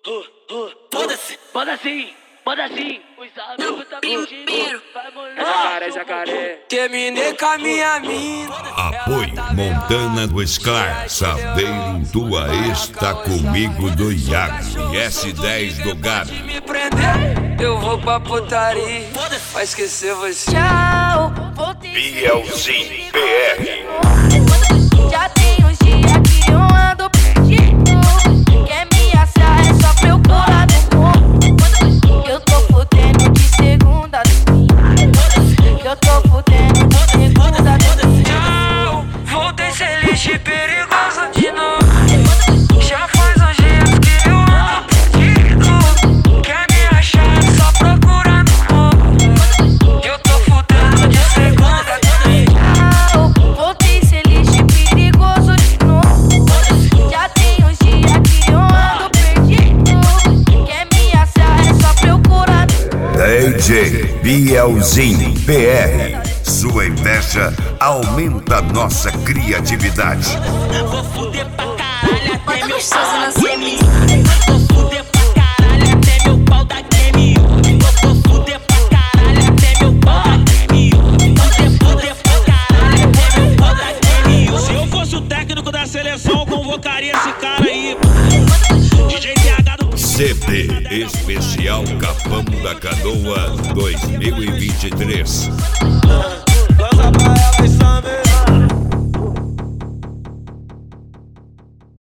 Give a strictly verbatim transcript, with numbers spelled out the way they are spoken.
Foda-se, foda assim, foda assim. Os amigos tá mentindo. É jacaré, é jacaré. Terminei com a minha mina. Apoio Montana do Scar, Saveiro tua está comigo do Iago e S dez do Gabi. Me prender, eu vou pra putaria. Vai esquecer você. Tchau, Bielzinho P R. já tem uns dias que eu ando perdido. Quer me achar é só procurar no mundo. Eu tô fudendo de segunda. Eu tô fudendo de segunda. Tchau, voltei sem lixo e perigoso de novo. Já faz uns dias que eu ando perdido. Quer me achar é só procurar no mundo. Eu tô fudendo de segunda. Tchau, voltei sem lixo e perigoso de novo. Já tem uns dias que eu ando perdido. Quer me achar é só procurar. D J Bielzinho P R. Sua inveja aumenta nossa criatividade. Vou fuder pra caralho até Bota meu gostoso pau na da sua game. Vou fuder pra caralho até meu pau da game. Vou fuder pra caralho até meu pau da game. Fuder, fuder pra caralho até meu pau da game. Se eu fosse o técnico da seleção, eu convocaria esse cara aí. D J T H do C D Especial Capão da Canoa dois mil e vinte e três. Lança pra ela e Samir.